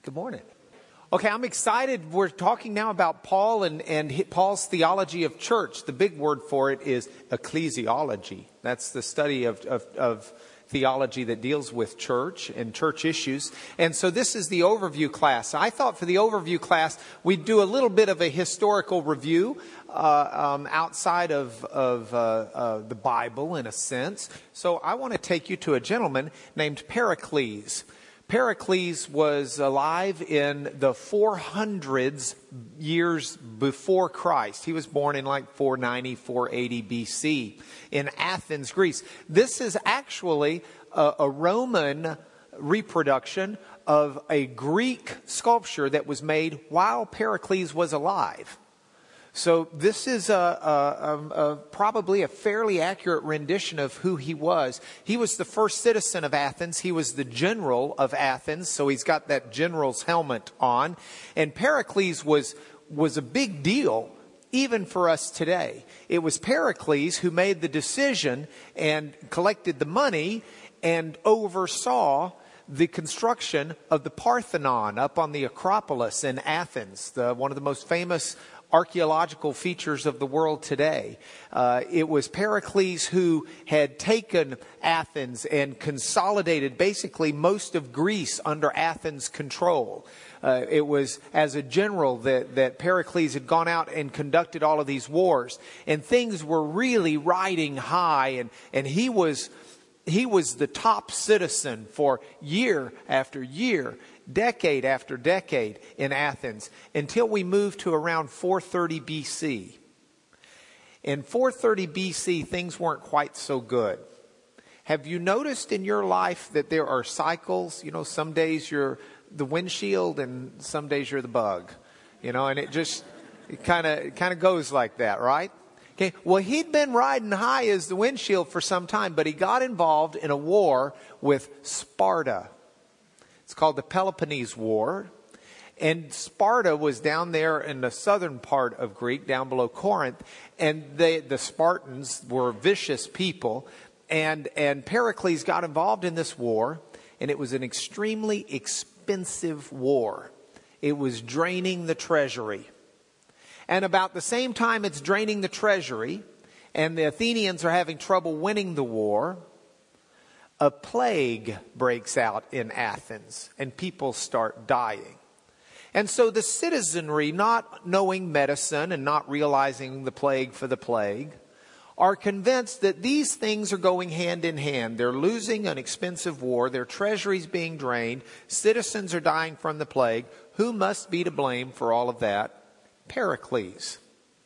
Good morning. Okay, I'm excited. We're talking now about Paul and Paul's theology of church. The big word for it is ecclesiology. That's the study of theology that deals with church and church issues. And so this is the overview class. I thought for the overview class, we'd do a little bit of a historical review outside of the Bible in a sense. So I want to take you to a gentleman named Pericles. Pericles was alive in the 400s years before Christ. He was born in like 490, 480 BC in Athens, Greece. This is actually a Roman reproduction of a Greek sculpture that was made while Pericles was alive. So this is probably a fairly accurate rendition of who he was. He was the first citizen of Athens. He was the general of Athens, so he's got that general's helmet on. And Pericles was a big deal, even for us today. It was Pericles who made the decision and collected the money and oversaw the construction of the Parthenon up on the Acropolis in Athens, one of the most famous archaeological features of the world today. It was Pericles who had taken Athens and consolidated basically most of Greece under Athens' control. It was as a general that Pericles had gone out and conducted all of these wars. And things were really riding high, and he was the top citizen for year after year, decade after decade in Athens, until we moved to around 430 BC. In 430 BC, things weren't quite so good. Have you noticed in your life that there are cycles? You know, some days you're the windshield and some days you're the bug. You know, and it kind of goes like that, right? Okay. Well, he'd been riding high as the windshield for some time, but he got involved in a war with Sparta. It's called the Peloponnese War. And Sparta was down there in the southern part of Greece, down below Corinth. And the Spartans were vicious people. And Pericles got involved in this war. And it was an extremely expensive war. It was draining the treasury. And about the same time it's draining the treasury, and the Athenians are having trouble winning the war, a plague breaks out in Athens, and people start dying. And so the citizenry, not knowing medicine and not realizing the plague for the plague, are convinced that these things are going hand in hand. They're losing an expensive war, their treasury's being drained, citizens are dying from the plague. Who must be to blame for all of that? Pericles.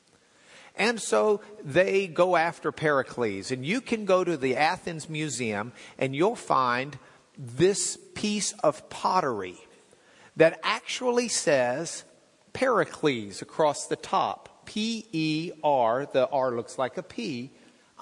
And so they go after Pericles. And you can go to the Athens Museum and you'll find this piece of pottery that actually says Pericles across the top. P-E-R, the R looks like a P,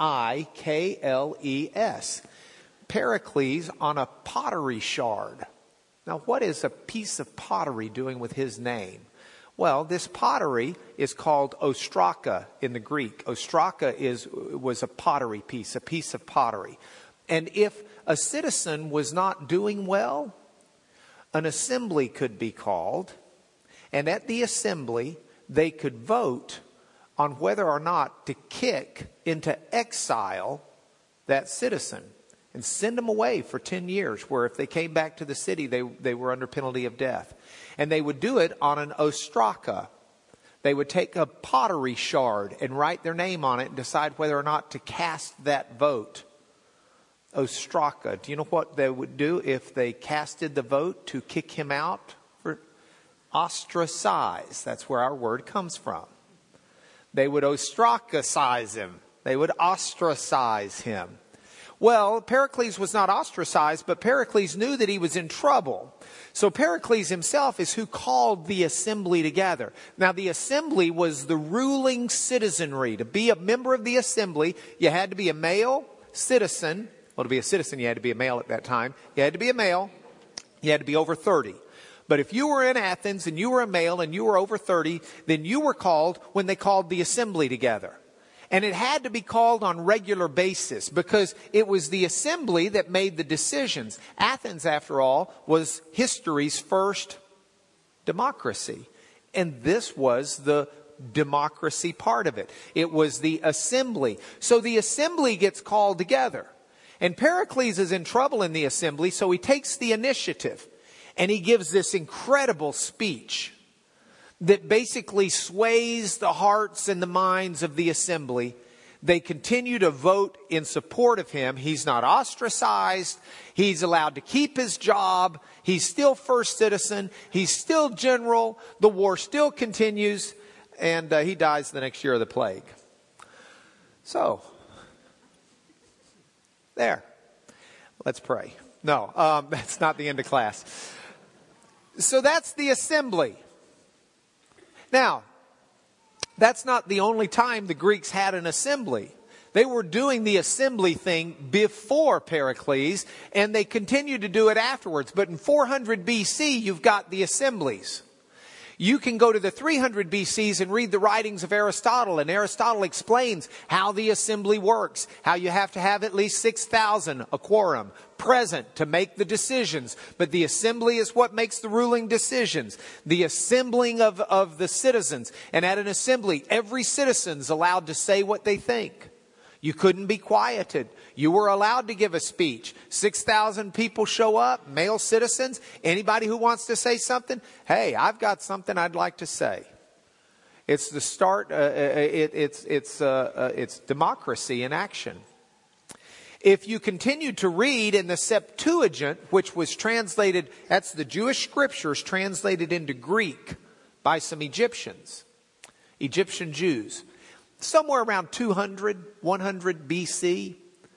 I-K-L-E-S. Pericles on a pottery shard. Now, what is a piece of pottery doing with his name? Well, this pottery is called ostraka in the Greek. Ostraka was a pottery piece, a piece of pottery. And if a citizen was not doing well, an assembly could be called. And at the assembly, they could vote on whether or not to kick into exile that citizen and send them away for 10 years, where if they came back to the city, they were under penalty of death. And they would do it on an ostraka. They would take a pottery shard and write their name on it and decide whether or not to cast that vote. Ostraka. Do you know what they would do if they casted the vote to kick him out? Ostracize. That's where our word comes from. They would ostracize him. They would ostracize him. Well, Pericles was not ostracized, but Pericles knew that he was in trouble. So Pericles himself is who called the assembly together. Now, the assembly was the ruling citizenry. To be a member of the assembly, you had to be a male citizen. Well, to be a citizen, you had to be a male at that time. You had to be a male. You had to be over 30. But if you were in Athens and you were a male and you were over 30, then you were called when they called the assembly together. And it had to be called on regular basis because it was the assembly that made the decisions. Athens, after all, was history's first democracy. And this was the democracy part of it. It was the assembly. So the assembly gets called together. And Pericles is in trouble in the assembly, so he takes the initiative. And he gives this incredible speech that basically sways the hearts and the minds of the assembly. They continue to vote in support of him. He's not ostracized. He's allowed to keep his job. He's still first citizen. He's still general. The war still continues. And he dies the next year of the plague. So, there. Let's pray. No, that's not the end of class. So that's the assembly. Now, that's not the only time the Greeks had an assembly. They were doing the assembly thing before Pericles, and they continued to do it afterwards. But in 400 BC, you've got the assemblies. You can go to the 300 BCs and read the writings of Aristotle, and Aristotle explains how the assembly works, how you have to have at least 6,000, a quorum, present to make the decisions. But the assembly is what makes the ruling decisions. The assembling of the citizens. And at an assembly, every citizen's allowed to say what they think. You couldn't be quieted. You were allowed to give a speech. 6,000 people show up, male citizens. Anybody who wants to say something, hey, I've got something I'd like to say. It's the start. It's democracy in action. If you continue to read in the Septuagint, which was translated, that's the Jewish scriptures translated into Greek by some Egyptian Jews. Somewhere around 200, 100 BC,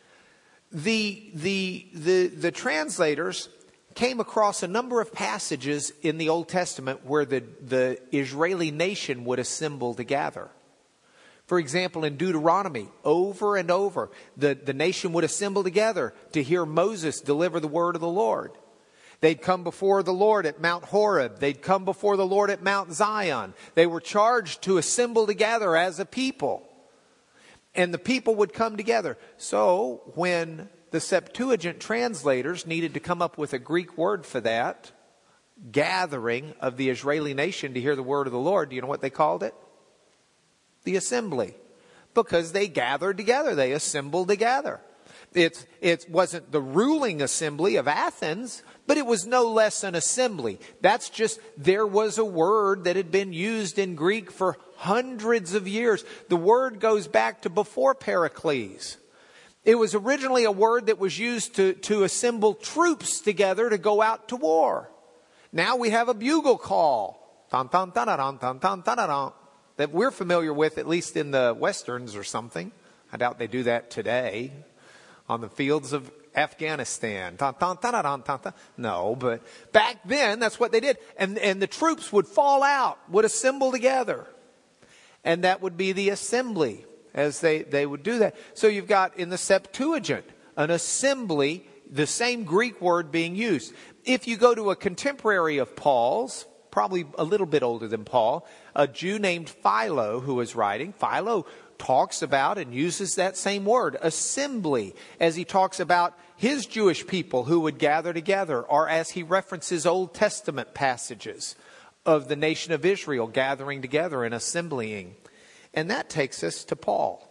the translators came across a number of passages in the Old Testament where the Israeli nation would assemble to gather. For example, in Deuteronomy, over and over, the nation would assemble together to hear Moses deliver the word of the Lord. They'd come before the Lord at Mount Horeb. They'd come before the Lord at Mount Zion. They were charged to assemble together as a people. And the people would come together. So when the Septuagint translators needed to come up with a Greek word for that gathering of the Israeli nation to hear the word of the Lord, do you know what they called it? The assembly. Because they gathered together. They assembled together. It wasn't the ruling assembly of Athens, but it was no less an assembly. That's just, there was a word that had been used in Greek for hundreds of years. The word goes back to before Pericles. It was originally a word that was used to assemble troops together to go out to war. Now we have a bugle call. Tan, tan, tan, tan, tan, tan, tan, tan, that we're familiar with, at least in the Westerns or something. I doubt they do that today on the fields of Afghanistan. Tan, tan, tan, tan, tan, tan. No, but back then, that's what they did. And the troops would fall out, would assemble together. And that would be the assembly as they would do that. So you've got in the Septuagint, an assembly, the same Greek word being used. If you go to a contemporary of Paul's, probably a little bit older than Paul, a Jew named Philo who was writing, Philo talks about and uses that same word, assembly, as he talks about his Jewish people who would gather together, or as he references Old Testament passages of the nation of Israel gathering together and assembling. And that takes us to Paul,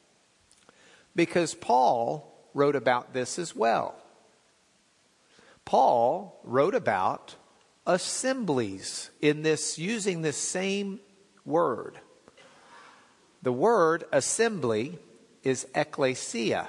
because Paul wrote about this as well. Paul wrote about assemblies in this, using this same word. The word assembly is ekklesia.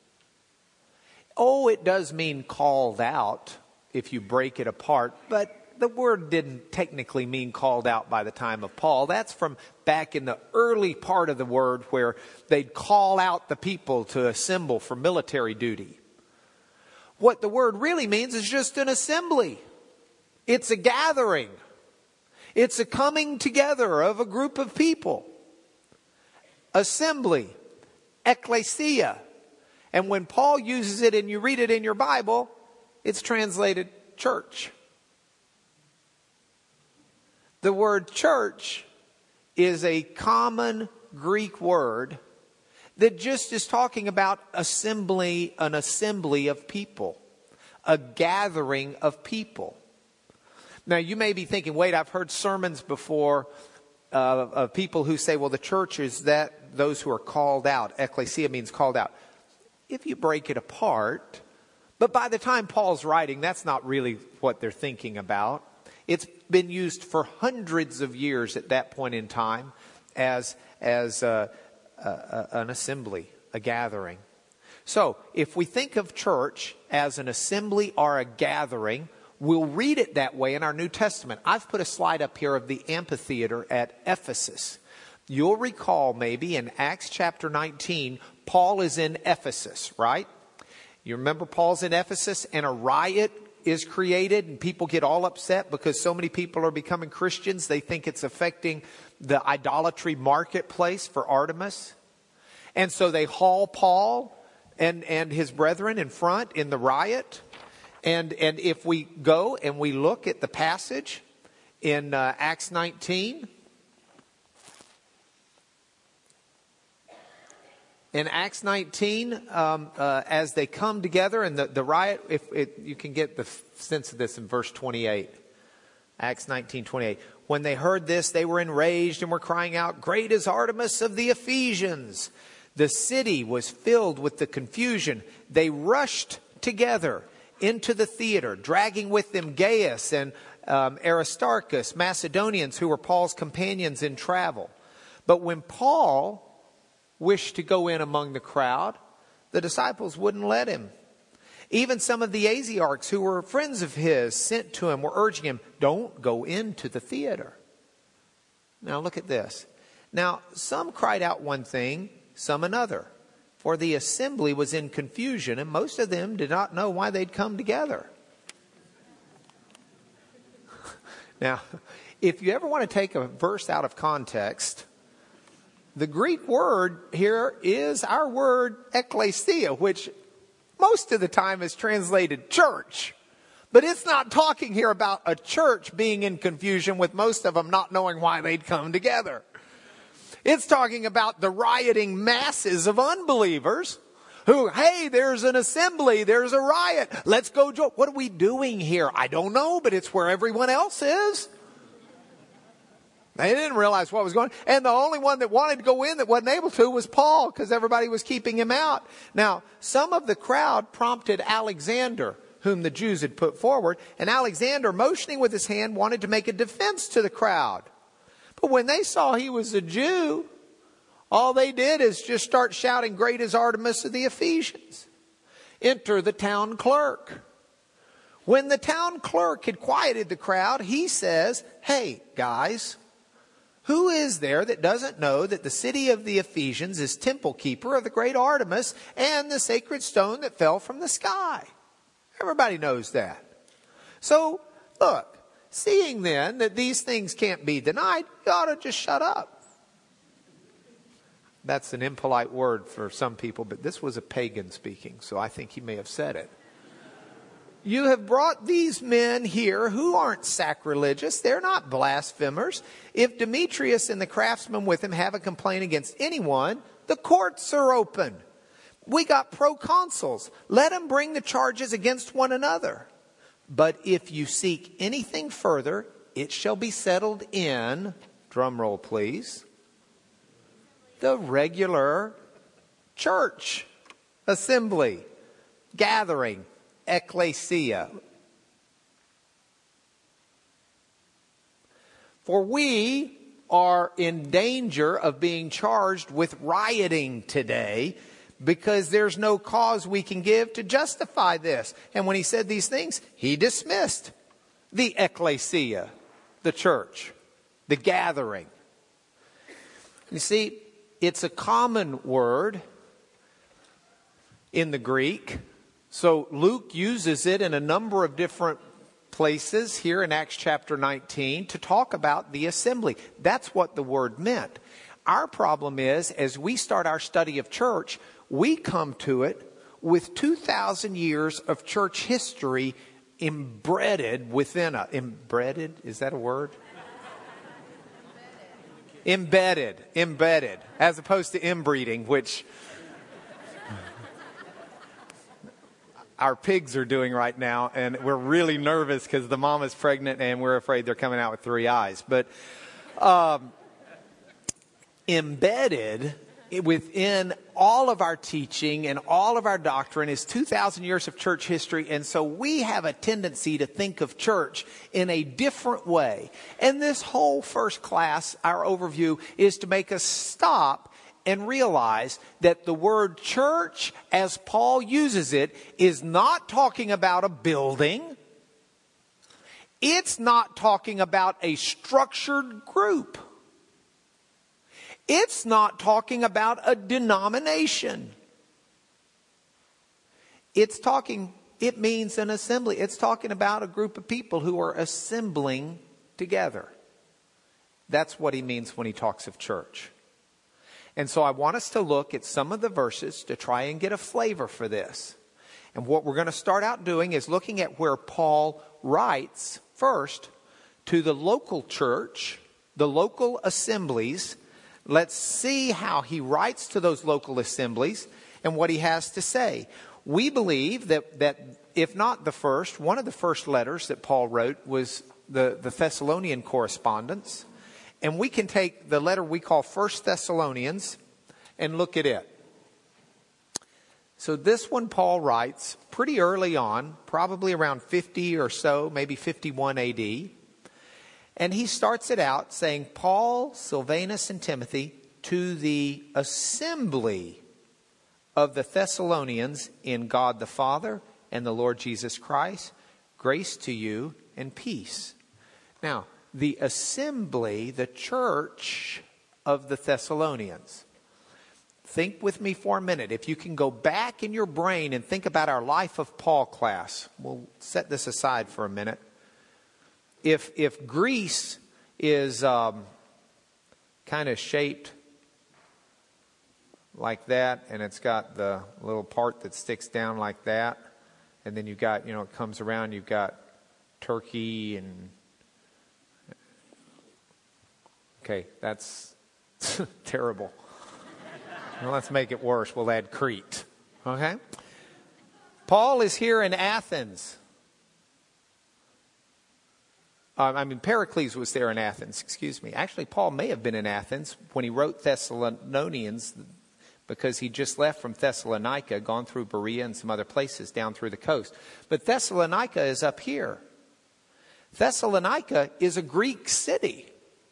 Oh, it does mean called out if you break it apart, but the word didn't technically mean called out by the time of Paul. That's from back in the early part of the word where they'd call out the people to assemble for military duty. What the word really means is just an assembly. It's a gathering. It's a coming together of a group of people. Assembly, ekklesia. And when Paul uses it and you read it in your Bible, it's translated church. The word church is a common Greek word that just is talking about assembly, an assembly of people, a gathering of people. Now, you may be thinking, wait, I've heard sermons before of people who say, well, the church is that those who are called out. Ecclesia means called out. If you break it apart, but by the time Paul's writing, that's not really what they're thinking about. It's been used for hundreds of years at that point in time as an assembly, a gathering. So if we think of church as an assembly or a gathering, we'll read it that way in our New Testament. I've put a slide up here of the amphitheater at Ephesus. You'll recall maybe in Acts chapter 19, Paul is in Ephesus, right? You remember Paul's in Ephesus and a riot is created and people get all upset because so many people are becoming Christians. They think it's affecting the idolatry marketplace for Artemis. And so they haul Paul and his brethren in front in the riot. And if we go and we look at the passage in Acts 19, in Acts 19, as they come together and the riot, you can get the sense of this in verse 28. Acts 19:28. When they heard this, they were enraged and were crying out, "Great is Artemis of the Ephesians." The city was filled with the confusion. They rushed together into the theater, dragging with them Gaius and Aristarchus, Macedonians who were Paul's companions in travel. But when Paul wished to go in among the crowd, the disciples wouldn't let him. Even some of the Asiarchs who were friends of his sent to him were urging him, "Don't go into the theater." Now look at this. Now some cried out one thing, some another. For the assembly was in confusion, and most of them did not know why they'd come together. Now, if you ever want to take a verse out of context, the Greek word here is our word ekklesia, which most of the time is translated church. But it's not talking here about a church being in confusion with most of them not knowing why they'd come together. It's talking about the rioting masses of unbelievers who, hey, there's an assembly, there's a riot. Let's go join. What are we doing here? I don't know, but it's where everyone else is. They didn't realize what was going on. And the only one that wanted to go in that wasn't able to was Paul, because everybody was keeping him out. Now, some of the crowd prompted Alexander, whom the Jews had put forward. And Alexander, motioning with his hand, wanted to make a defense to the crowd. But when they saw he was a Jew, all they did is just start shouting, "Great is Artemis of the Ephesians." Enter the town clerk. When the town clerk had quieted the crowd, he says, "Hey, guys, who is there that doesn't know that the city of the Ephesians is temple keeper of the great Artemis and the sacred stone that fell from the sky?" Everybody knows that. So, look. Seeing then that these things can't be denied, you ought to just shut up. That's an impolite word for some people, but this was a pagan speaking, so I think he may have said it. You have brought these men here who aren't sacrilegious. They're not blasphemers. If Demetrius and the craftsmen with him have a complaint against anyone, the courts are open. We got proconsuls. Let them bring the charges against one another. But if you seek anything further, it shall be settled in, drum roll please, the regular church, assembly, gathering, ekklesia. For we are in danger of being charged with rioting today, because there's no cause we can give to justify this. And when he said these things, he dismissed the ekklesia, the church, the gathering. You see, it's a common word in the Greek. So Luke uses it in a number of different places here in Acts chapter 19 to talk about the assembly. That's what the word meant. Our problem is, as we start our study of church, we come to it with 2,000 years of church history embedded within us. Embedded? Is that a word? Embedded, as opposed to inbreeding, which our pigs are doing right now. And we're really nervous because the mom is pregnant and we're afraid they're coming out with 3 eyes. But embedded within all of our teaching and all of our doctrine is 2,000 years of church history. And so we have a tendency to think of church in a different way. And this whole first class, our overview, is to make us stop and realize that the word church, as Paul uses it, is not talking about a building. It's not talking about a structured group. It's not talking about a denomination. It means an assembly. It's talking about a group of people who are assembling together. That's what he means when he talks of church. And so I want us to look at some of the verses to try and get a flavor for this. And what we're going to start out doing is looking at where Paul writes first to the local church, the local assemblies. Let's see how he writes to those local assemblies and what he has to say. We believe that if not the first, one of the first letters that Paul wrote was the Thessalonian correspondence. And we can take the letter we call 1 Thessalonians and look at it. So this one Paul writes pretty early on, probably around 50 or so, maybe 51 AD. And he starts it out saying, Paul, Silvanus, and Timothy, to the assembly of the Thessalonians in God the Father and the Lord Jesus Christ, grace to you and peace. Now, the assembly, the church of the Thessalonians. Think with me for a minute. If you can go back in your brain and think about our Life of Paul class. We'll set this aside for a minute. If Greece is kind of shaped like that, and it's got the little part that sticks down like that, and then you've got, it comes around, you've got Turkey and... Okay, that's terrible. Well, let's make it worse. We'll add Crete. Okay? Paul is here in Athens. Pericles was there in Athens, excuse me. Actually, Paul may have been in Athens when he wrote Thessalonians because he just left from Thessalonica, gone through Berea and some other places down through the coast. But Thessalonica is up here. Thessalonica is a Greek city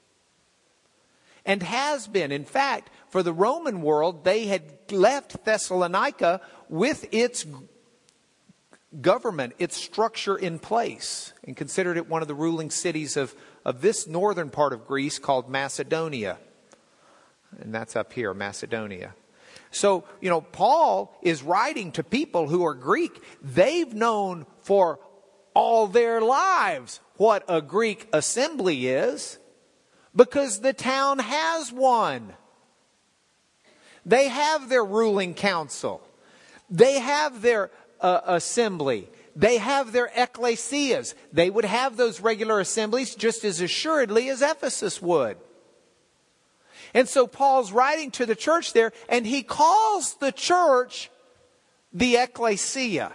and has been. In fact, for the Roman world, they had left Thessalonica with its government, its structure in place, and considered it one of the ruling cities of this northern part of Greece called Macedonia. And that's up here, Macedonia. So, Paul is writing to people who are Greek. They've known for all their lives what a Greek assembly is because the town has one. They have their ruling council. They have their assembly. They have their ecclesias. They would have those regular assemblies just as assuredly as Ephesus would. And so Paul's writing to the church there, and he calls the church the ecclesia.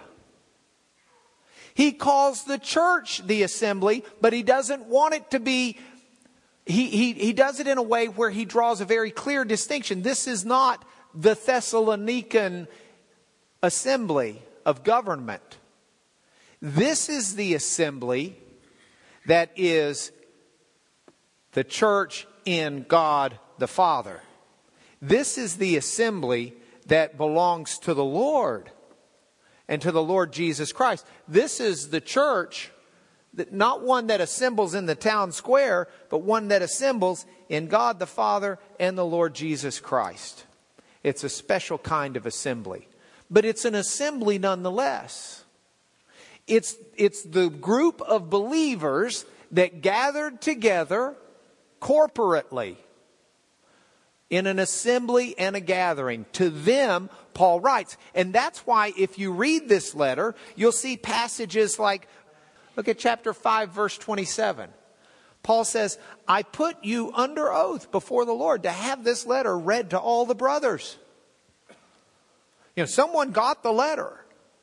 He calls the church the assembly, but he doesn't want it to be... He does it in a way where he draws a very clear distinction. This is not the Thessalonican assembly of government. This is the assembly that is the church in God the Father. This is the assembly that belongs to the Lord and to the Lord Jesus Christ. This is the church, not one that assembles in the town square, but one that assembles in God the Father and the Lord Jesus Christ. It's a special kind of assembly. But it's an assembly nonetheless. It's the group of believers that gathered together corporately in an assembly and a gathering. To them, Paul writes. And that's why if you read this letter, you'll see passages like, look at chapter 5, verse 27. Paul says, I put you under oath before the Lord to have this letter read to all the brothers. Someone got the letter.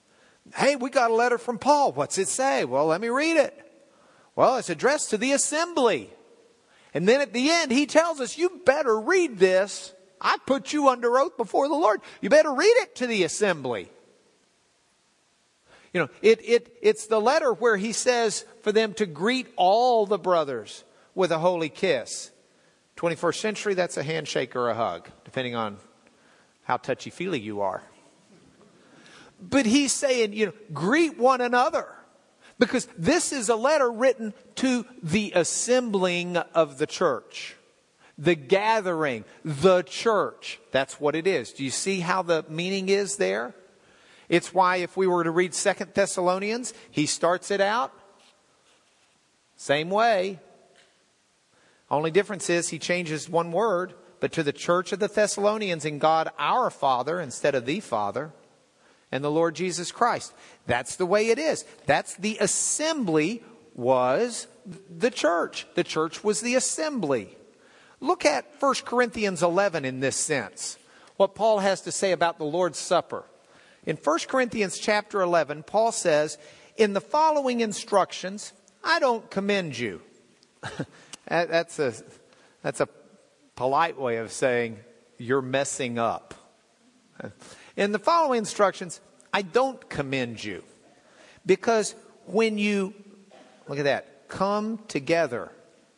Hey, we got a letter from Paul. What's it say? Well, let me read it. Well, it's addressed to the assembly. And then at the end, he tells us, you better read this. I put you under oath before the Lord. You better read it to the assembly. You know, it's the letter where he says for them to greet all the brothers with a holy kiss. 21st century, that's a handshake or a hug, depending on how touchy-feely you are. But he's saying, you know, greet one another. Because this is a letter written to the assembling of the church. The gathering, the church. That's what it is. Do you see how the meaning is there? It's why if we were to read 2 Thessalonians, he starts it out same way. Only difference is he changes one word, but to the church of the Thessalonians in God our Father instead of the Father and the Lord Jesus Christ. That's the way it is. That's the assembly was the church. The church was the assembly. Look at 1 Corinthians 11 in this sense. What Paul has to say about the Lord's Supper. In 1 Corinthians chapter 11, Paul says, in the following instructions, I don't commend you. That's a polite way of saying you're messing up. In the following instructions, I don't commend you. Because when you, look at that, come together.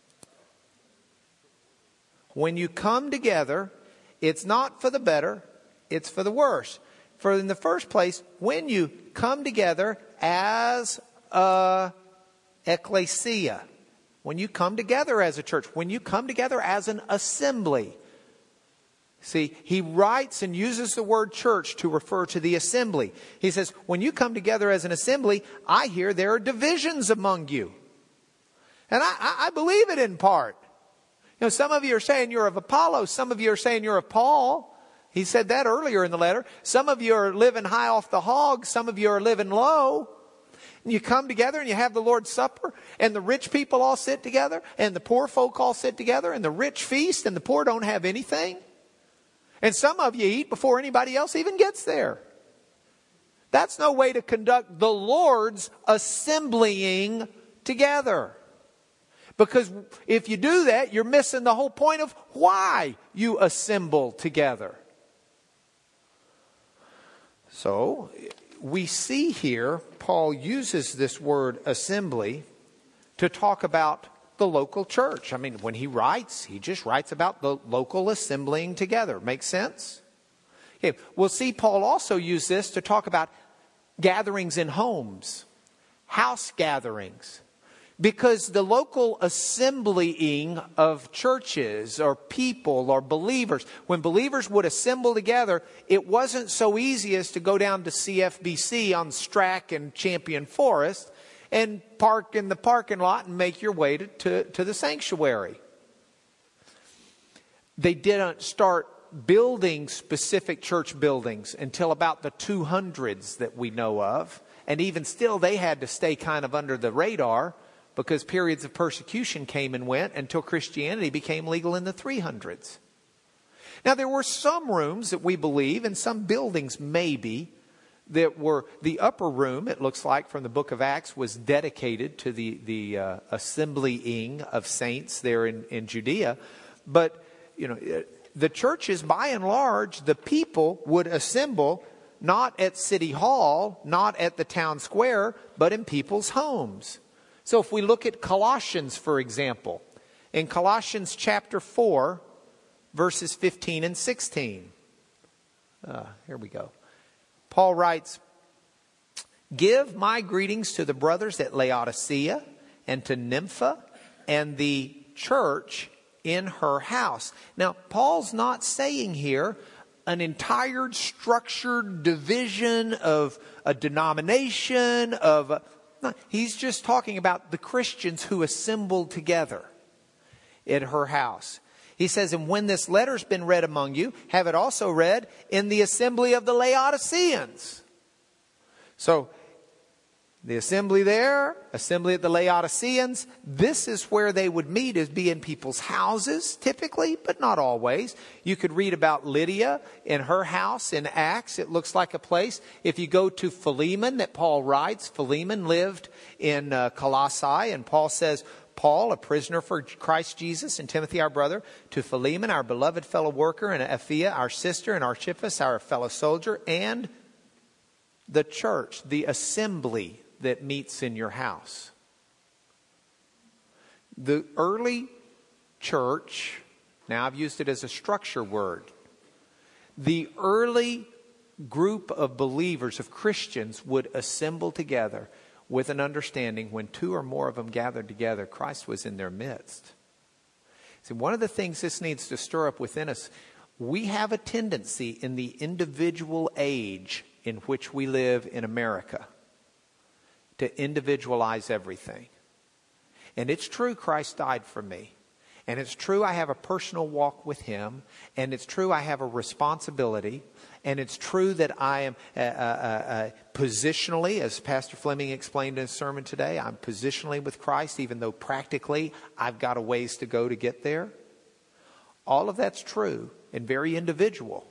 When you come together, it's not for the better, it's for the worse. For in the first place, when you come together as a ecclesia, when you come together as a church, when you come together as an assembly. See, he writes and uses the word church to refer to the assembly. He says, when you come together as an assembly, I hear there are divisions among you. And I believe it in part. You know, some of you are saying you're of Apollos. Some of you are saying you're of Paul. He said that earlier in the letter. Some of you are living high off the hog. Some of you are living low. And you come together and you have the Lord's Supper. And the rich people all sit together. And the poor folk all sit together. And the rich feast and the poor don't have anything. And some of you eat before anybody else even gets there. That's no way to conduct the Lord's assembling together. Because if you do that, you're missing the whole point of why you assemble together. So, we see here, Paul uses this word assembly to talk about the local church. I mean, when he writes, he just writes about the local assembling together. Makes sense? Okay. We'll see Paul also use this to talk about gatherings in homes, house gatherings. Because the local assembling of churches or people or believers, when believers would assemble together, it wasn't so easy as to go down to CFBC on Strack and Champion Forest and park in the parking lot and make your way to the sanctuary. They didn't start building specific church buildings until about the 200s that we know of. And even still, they had to stay kind of under the radar, because periods of persecution came and went until Christianity became legal in the 300s. Now, there were some rooms that we believe, and some buildings maybe, that were the upper room, it looks like from the book of Acts, was dedicated to the assemblying of saints there in Judea. But, you know, the churches, by and large, the people would assemble not at City Hall, not at the town square, but in people's homes. So if we look at Colossians, for example, in Colossians chapter 4, verses 15 and 16. Here we go. Paul writes, give my greetings to the brothers at Laodicea and to Nympha and the church in her house. Now, Paul's not saying here an entire structured division of a denomination of... No, he's just talking about the Christians who assembled together at her house. He says, and when this letter's been read among you, have it also read in the assembly of the Laodiceans. So, The assembly there, assembly at the Laodiceans, this is where they would meet, is be in people's houses typically, but not always. You could read about Lydia in her house in Acts. It looks like a place. If you go to Philemon that Paul writes, Philemon lived in Colossae, and Paul says, Paul, a prisoner for Christ Jesus, and Timothy, our brother, to Philemon, our beloved fellow worker, and Apphia, our sister, and Archippus, our fellow soldier, and the church, the assembly that meets in your house. The early church, now I've used it as a structure word. The early group of believers, of Christians, would assemble together with an understanding when two or more of them gathered together, Christ was in their midst. See, one of the things this needs to stir up within us, we have a tendency in the individual age in which we live in America to individualize everything. And it's true Christ died for me. And it's true I have a personal walk with Him. And it's true I have a responsibility. And it's true that I am positionally, as Pastor Fleming explained in his sermon today, I'm positionally with Christ, even though practically I've got a ways to go to get there. All of that's true and very individual.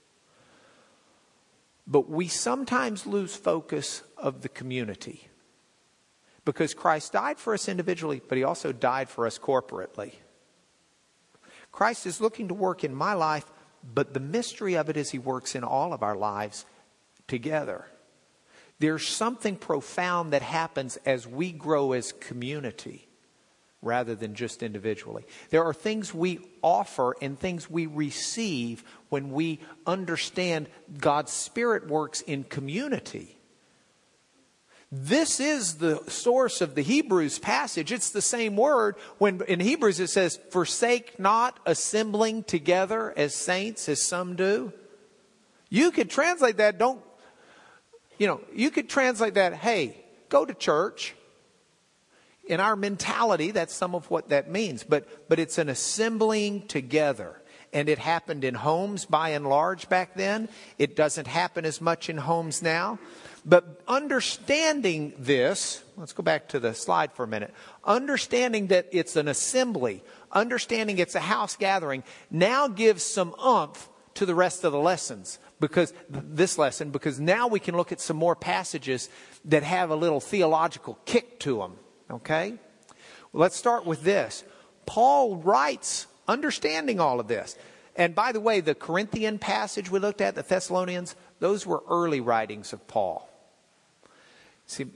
But we sometimes lose focus of the community. Because Christ died for us individually, but He also died for us corporately. Christ is looking to work in my life, but the mystery of it is He works in all of our lives together. There's something profound that happens as we grow as community rather than just individually. There are things we offer and things we receive when we understand God's Spirit works in community. This is the source of the Hebrews passage. It's the same word when in Hebrews it says, forsake not assembling together as saints, as some do. You could translate that, you could translate that, hey, go to church. In our mentality, that's some of what that means. But it's an assembling together. And it happened in homes by and large back then. It doesn't happen as much in homes now. But understanding this, let's go back to the slide for a minute. Understanding that it's an assembly, understanding it's a house gathering, now gives some oomph to the rest of the lessons. Because now we can look at some more passages that have a little theological kick to them. Okay? Well, let's start with this. Paul writes, understanding all of this. And by the way, the Corinthian passage we looked at, the Thessalonians, those were early writings of Paul. See,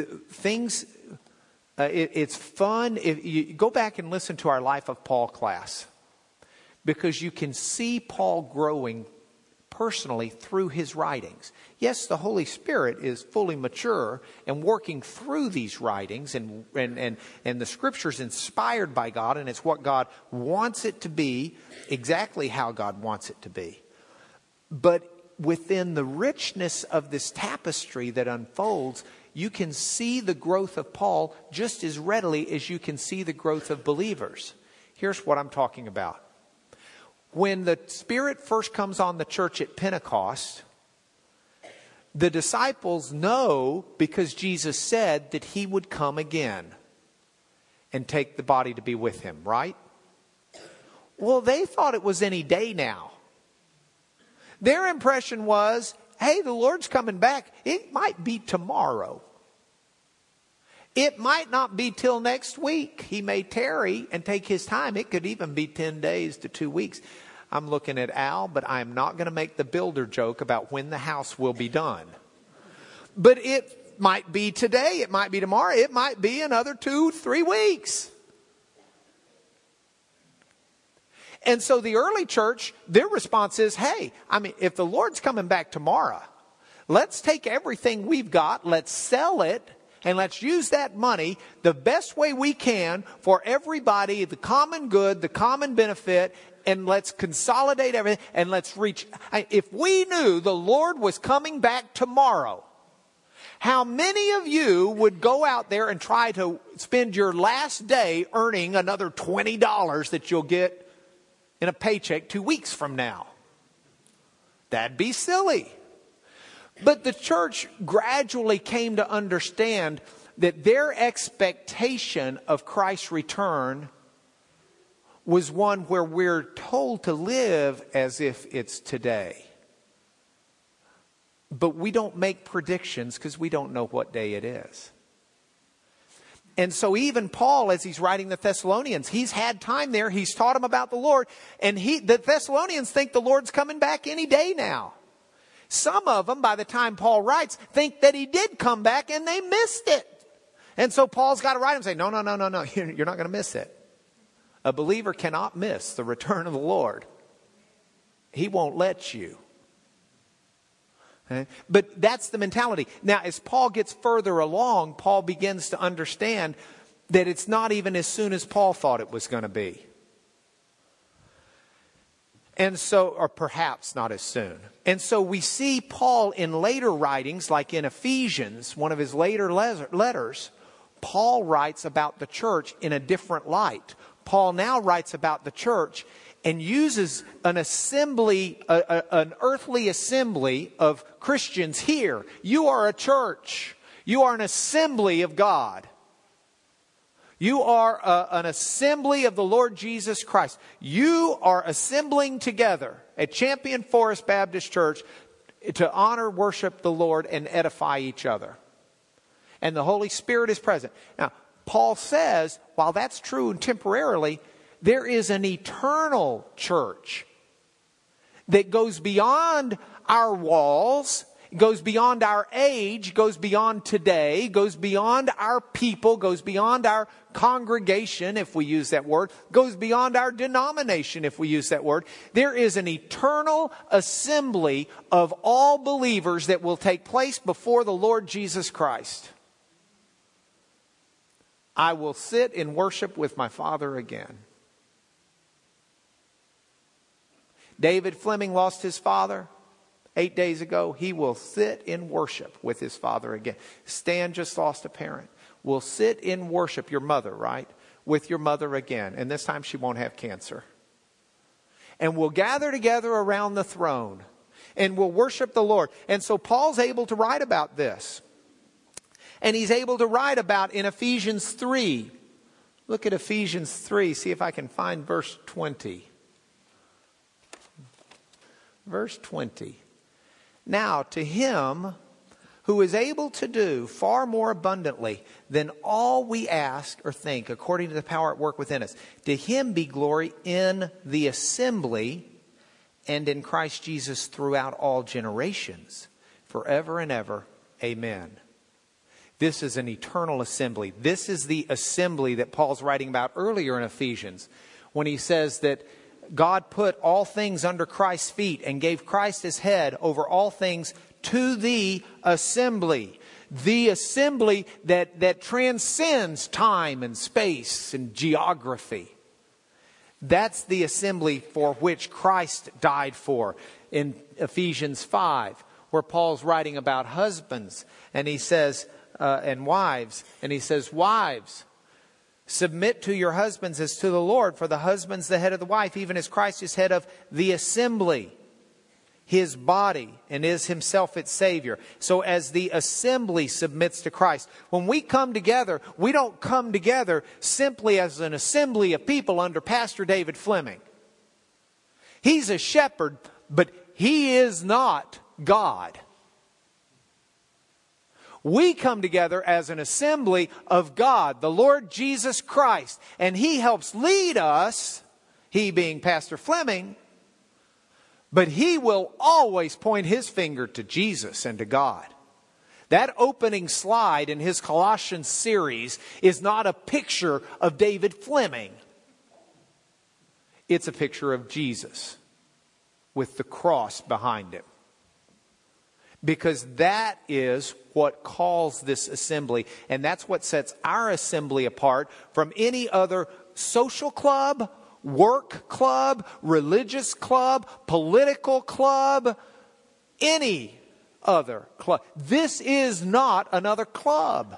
it's fun. If you go back and listen to our Life of Paul class, because you can see Paul growing personally through his writings. Yes, the Holy Spirit is fully mature and working through these writings, and the Scripture's inspired by God, and it's what God wants it to be, exactly how God wants it to be. But within the richness of this tapestry that unfolds, you can see the growth of Paul just as readily as you can see the growth of believers. Here's what I'm talking about. When the Spirit first comes on the church at Pentecost, the disciples know, because Jesus said that He would come again and take the body to be with Him, right? Well, they thought it was any day now. Their impression was, hey, the Lord's coming back. It might be tomorrow. It might not be till next week. He may tarry and take His time. It could even be 10 days to 2 weeks. I'm looking at Al, but I'm not going to make the builder joke about when the house will be done. But it might be today. It might be tomorrow. It might be another 2-3 weeks. And so the early church, their response is, hey, if the Lord's coming back tomorrow, let's take everything we've got, let's sell it, and let's use that money the best way we can for everybody, the common good, the common benefit, and let's consolidate everything, and let's reach. If we knew the Lord was coming back tomorrow, how many of you would go out there and try to spend your last day earning another $20 that you'll get in a paycheck 2 weeks from now? That'd be silly. But the church gradually came to understand that their expectation of Christ's return was one where we're told to live as if it's today. But we don't make predictions because we don't know what day it is. And so even Paul, as he's writing the Thessalonians, he's had time there. He's taught them about the Lord. And the Thessalonians think the Lord's coming back any day now. Some of them, by the time Paul writes, think that he did come back and they missed it. And so Paul's got to write them and say, no, you're not going to miss it. A believer cannot miss the return of the Lord. He won't let you. Okay? But that's the mentality. Now, as Paul gets further along, Paul begins to understand that it's not even as soon as Paul thought it was going to be. And so, or perhaps not as soon. And so we see Paul in later writings, like in Ephesians, one of his later letters, Paul writes about the church in a different light. Paul now writes about the church and uses an assembly, an earthly assembly of Christians here. You are a church. You are an assembly of God. You are an assembly of the Lord Jesus Christ. You are assembling together at Champion Forest Baptist Church to honor, worship the Lord, and edify each other. And the Holy Spirit is present. Now, Paul says, while that's true temporarily, there is an eternal church that goes beyond our walls, goes beyond our age, goes beyond today, goes beyond our people, goes beyond our congregation, if we use that word, goes beyond our denomination, if we use that word. There is an eternal assembly of all believers that will take place before the Lord Jesus Christ. I will sit in worship with my Father again. David Fleming lost his father 8 days ago. He will sit in worship with his father again. Stan just lost a parent. Will sit in worship, your mother, right? With your mother again. And this time she won't have cancer. And we'll gather together around the throne. And we'll worship the Lord. And so Paul's able to write about this. And he's able to write about in Ephesians 3. Look at Ephesians 3. See if I can find verse 20. Verse 20. Now to him who is able to do far more abundantly than all we ask or think, according to the power at work within us, to him be glory in the assembly and in Christ Jesus throughout all generations, forever and ever. Amen. This is an eternal assembly. This is the assembly that Paul's writing about earlier in Ephesians, when he says that God put all things under Christ's feet and gave Christ his head over all things to the assembly. The assembly that transcends time and space and geography. That's the assembly for which Christ died for. In Ephesians 5, where Paul's writing about husbands, and he says, and wives, and he says, wives, submit to your husbands as to the Lord, for the husband's the head of the wife, even as Christ is head of the assembly, his body, and is himself its Savior. So as the assembly submits to Christ, when we come together, we don't come together simply as an assembly of people under Pastor David Fleming. He's a shepherd, but he is not God. We come together as an assembly of God, the Lord Jesus Christ. And he helps lead us, he being Pastor Fleming, but he will always point his finger to Jesus and to God. That opening slide in his Colossians series is not a picture of David Fleming. It's a picture of Jesus with the cross behind him. Because that is what calls this assembly. And that's what sets our assembly apart from any other social club, work club, religious club, political club, any other club. This is not another club.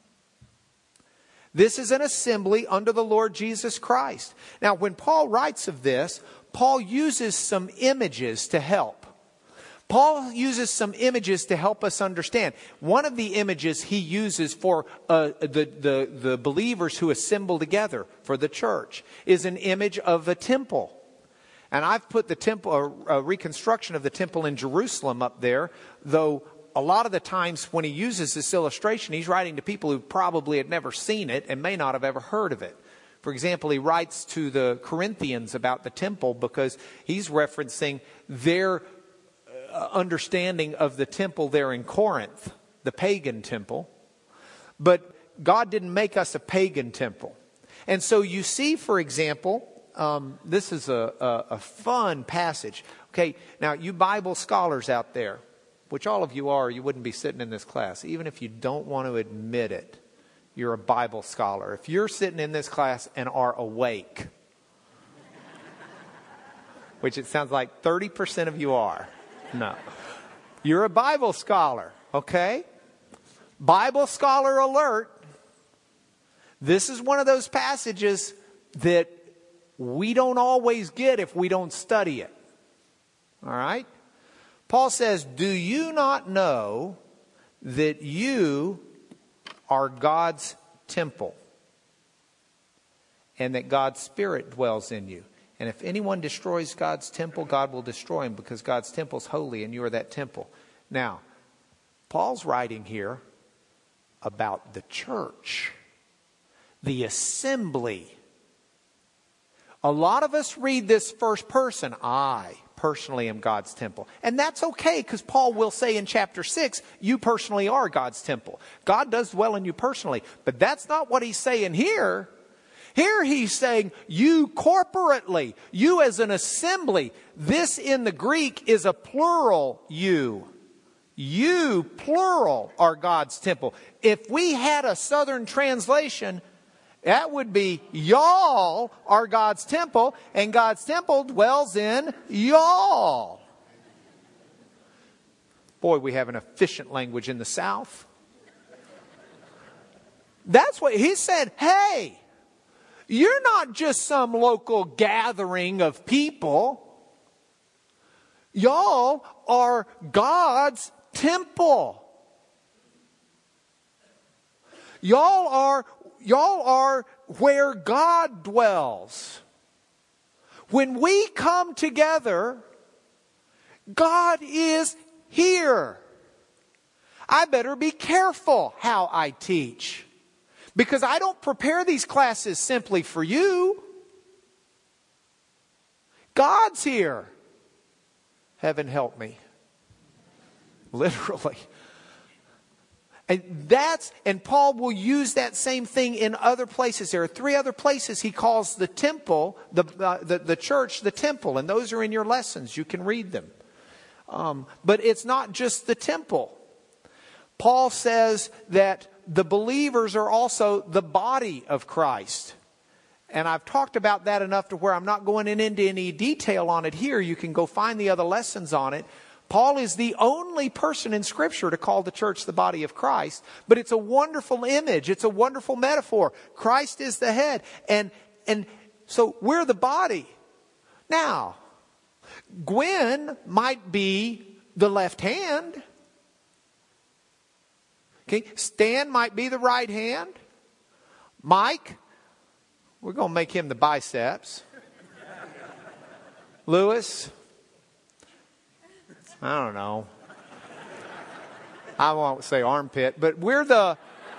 This is an assembly under the Lord Jesus Christ. Now, when Paul writes of this, Paul uses some images to help. Paul uses some images to help us understand. One of the images he uses for the believers who assemble together for the church is an image of a temple. And I've put the temple, a reconstruction of the temple in Jerusalem up there, though a lot of the times when he uses this illustration, he's writing to people who probably had never seen it and may not have ever heard of it. For example, he writes to the Corinthians about the temple because he's referencing their understanding of the temple there in Corinth, the pagan temple. But God didn't make us a pagan temple. And so you see, for example, this is a fun passage. Okay, now you Bible scholars out there, which all of you are, you wouldn't be sitting in this class. Even if you don't want to admit it, you're a Bible scholar. If you're sitting in this class and are awake, which it sounds like 30% of you are. No. You're a Bible scholar, okay? Bible scholar alert. This is one of those passages that we don't always get if we don't study it. All right? Paul says, do you not know that you are God's temple and that God's Spirit dwells in you? And if anyone destroys God's temple, God will destroy him because God's temple is holy and you are that temple. Now, Paul's writing here about the church, the assembly. A lot of us read this first person, I personally am God's temple. And that's okay because Paul will say in chapter 6, you personally are God's temple. God does dwell in you personally. But that's not what he's saying here. Here he's saying you corporately, you as an assembly. This in the Greek is a plural you. You, plural, are God's temple. If we had a Southern translation, that would be y'all are God's temple, and God's temple dwells in y'all. Boy, we have an efficient language in the South. That's what he said. Hey, you're not just some local gathering of people. Y'all are God's temple. Y'all are where God dwells. When we come together, God is here. I better be careful how I teach, because I don't prepare these classes simply for you. God's here. Heaven help me. Literally. And Paul will use that same thing in other places. There are 3 other places he calls the temple, the church, the temple. And those are in your lessons. You can read them. But it's not just the temple. Paul says that the believers are also the body of Christ. And I've talked about that enough to where I'm not going into any detail on it here. You can go find the other lessons on it. Paul is the only person in Scripture to call the church the body of Christ. But it's a wonderful image. It's a wonderful metaphor. Christ is the head. And so we're the body. Now, Gwen might be the left hand. Okay, Stan might be the right hand. Mike, we're going to make him the biceps. Lewis, I don't know. I won't say armpit, but we're the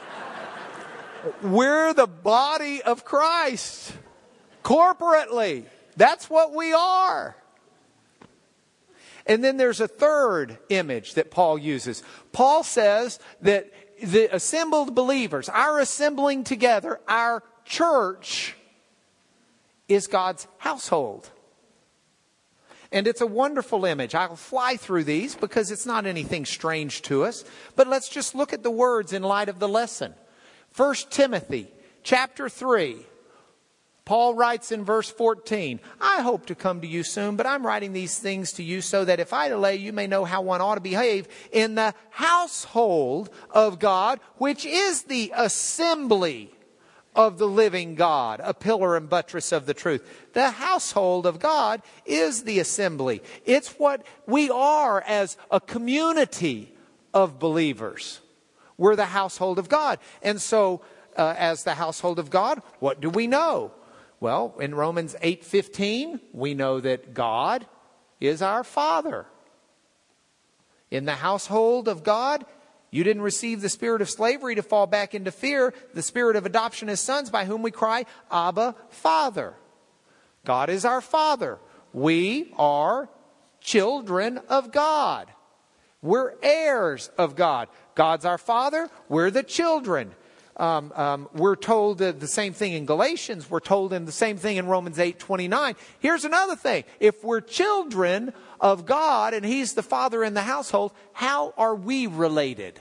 body of Christ. Corporately. That's what we are. And then there's a third image that Paul uses. Paul says that the assembled believers, our assembling together, our church, is God's household. And it's a wonderful image. I'll fly through these because it's not anything strange to us. But let's just look at the words in light of the lesson. 1 Timothy chapter 3. Paul writes in verse 14, I hope to come to you soon, but I'm writing these things to you so that if I delay, you may know how one ought to behave in the household of God, which is the assembly of the living God, a pillar and buttress of the truth. The household of God is the assembly. It's what we are as a community of believers. We're the household of God. And so, as the household of God, what do we know? Well, in Romans 8:15, we know that God is our Father. In the household of God, you didn't receive the spirit of slavery to fall back into fear, the spirit of adoption as sons, by whom we cry, Abba, Father. God is our Father. We are children of God. We're heirs of God. God's our Father. We're the children. We're told the same thing in Galatians. We're told the same thing in Romans 8:29. Here's another thing. If we're children of God and He's the Father in the household, how are we related?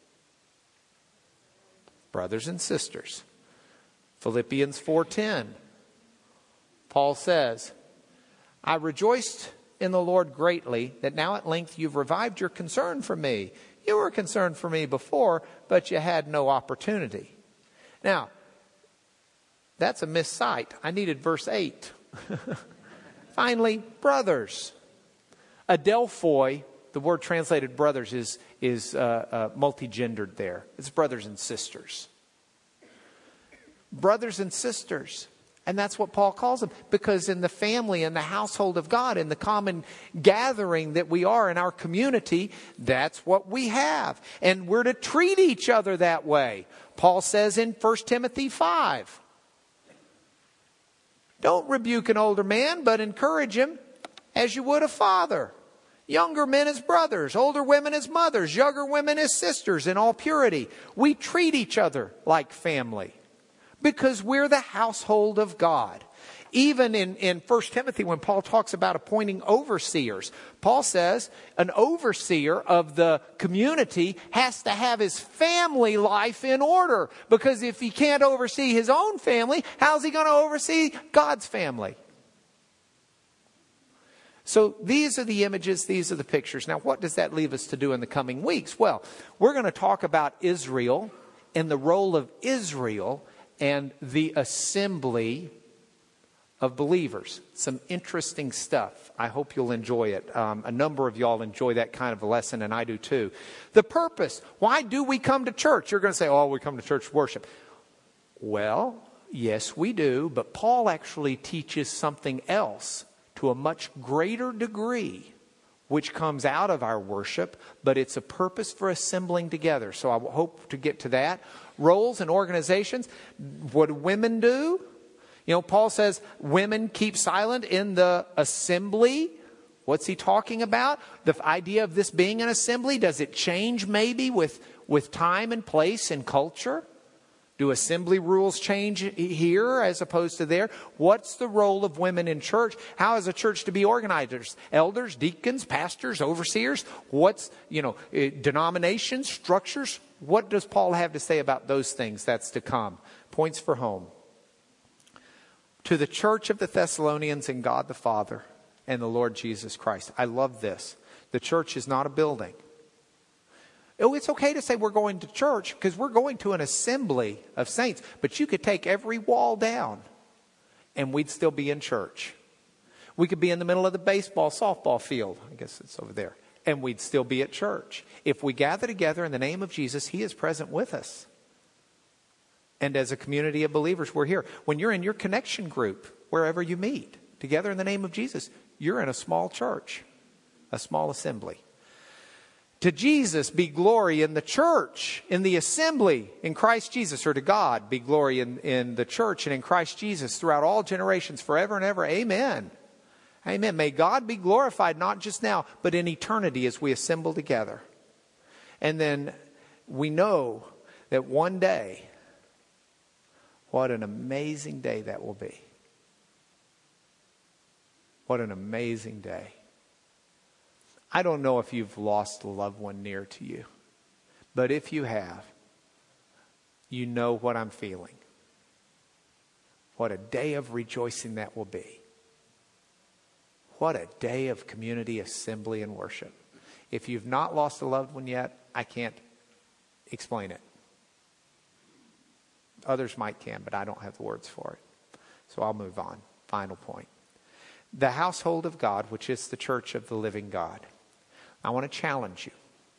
Brothers and sisters. Philippians 4:10. Paul says, I rejoiced in the Lord greatly that now at length you've revived your concern for me. You were concerned for me before, but you had no opportunity. Now, that's a missed sight. I needed verse 8. Finally, brothers. Adelphoi, the word translated brothers, is multi-gendered there. It's brothers and sisters. Brothers and sisters. And that's what Paul calls them. Because in the family, in the household of God, in the common gathering that we are in our community, that's what we have. And we're to treat each other that way. Paul says in 1 Timothy 5, don't rebuke an older man, but encourage him as you would a father. Younger men as brothers, older women as mothers, younger women as sisters in all purity. We treat each other like family because we're the household of God. Even in 1 Timothy, when Paul talks about appointing overseers, Paul says an overseer of the community has to have his family life in order. Because if he can't oversee his own family, how's he going to oversee God's family? So these are the images, these are the pictures. Now, what does that leave us to do in the coming weeks? Well, we're going to talk about Israel and the role of Israel and the assembly of believers. Some interesting stuff. I hope you'll enjoy it. A number of y'all enjoy that kind of a lesson, and I do too. The purpose. Why do we come to church? You're going to say, oh, we come to church to worship. Well, yes, we do. But Paul actually teaches something else to a much greater degree, which comes out of our worship, but it's a purpose for assembling together. So I hope to get to that. Roles and organizations. What do women do? You know, Paul says women keep silent in the assembly. What's he talking about? The idea of this being an assembly, does it change maybe with time and place and culture? Do assembly rules change here as opposed to there? What's the role of women in church? How is a church to be organized? Elders, deacons, pastors, overseers? What's, denominations, structures? What does Paul have to say about those things? That's to come. Points for home. To the church of the Thessalonians in God the Father and the Lord Jesus Christ. I love this. The church is not a building. Oh, it's okay to say we're going to church because we're going to an assembly of saints. But you could take every wall down and we'd still be in church. We could be in the middle of the baseball, softball field. I guess it's over there. And we'd still be at church. If we gather together in the name of Jesus, He is present with us. And as a community of believers, we're here. When you're in your connection group, wherever you meet, together in the name of Jesus, you're in a small church, a small assembly. To Jesus be glory in the church, in the assembly, in Christ Jesus, or to God be glory in the church and in Christ Jesus throughout all generations, forever and ever. Amen. Amen. May God be glorified, not just now, but in eternity as we assemble together. And then we know that one day, what an amazing day that will be. What an amazing day. I don't know if you've lost a loved one near to you, but if you have, you know what I'm feeling. What a day of rejoicing that will be. What a day of community, assembly, and worship. If you've not lost a loved one yet, I can't explain it. Others might can, but I don't have the words for it. So I'll move on. Final point. The household of God, which is the church of the living God. I want to challenge you.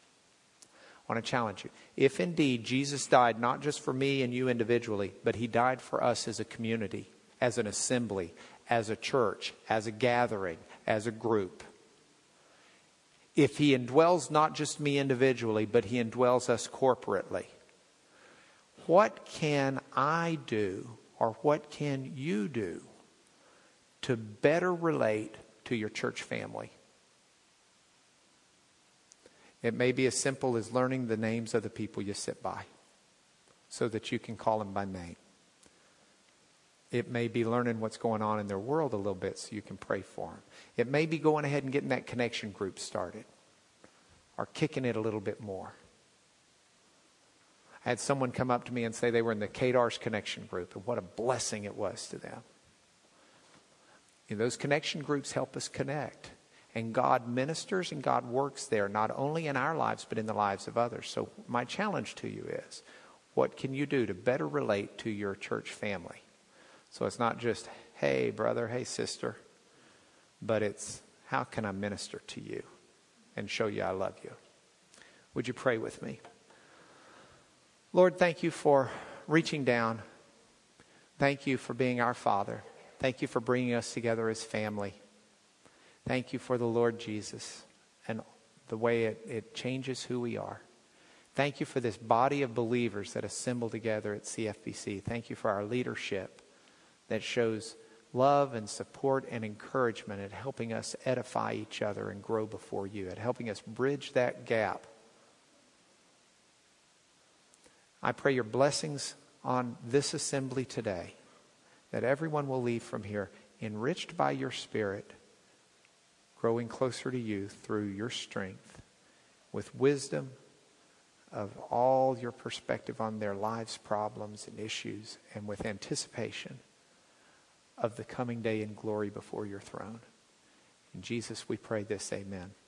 If indeed Jesus died not just for me and you individually, but he died for us as a community, as an assembly, as a church, as a gathering, as a group. If he indwells not just me individually, but he indwells us corporately, what can I do or what can you do to better relate to your church family? It may be as simple as learning the names of the people you sit by so that you can call them by name. It may be learning what's going on in their world a little bit so you can pray for them. It may be going ahead and getting that connection group started or kicking it a little bit more. I had someone come up to me and say they were in the KDARS connection group and what a blessing it was to them. Those connection groups help us connect. And God ministers and God works there, not only in our lives, but in the lives of others. So my challenge to you is, what can you do to better relate to your church family? So it's not just, hey, brother, hey, sister, but it's, how can I minister to you and show you I love you? Would you pray with me? Lord, thank you for reaching down. Thank you for being our Father. Thank you for bringing us together as family. Thank you for the Lord Jesus and the way it changes who we are. Thank you for this body of believers that assemble together at CFBC. Thank you for our leadership that shows love and support and encouragement at helping us edify each other and grow before you, at helping us bridge that gap. I pray your blessings on this assembly today, that everyone will leave from here enriched by your Spirit, growing closer to you through your strength, with wisdom of all your perspective on their lives' problems and issues, and with anticipation of the coming day in glory before your throne. In Jesus we pray this, amen.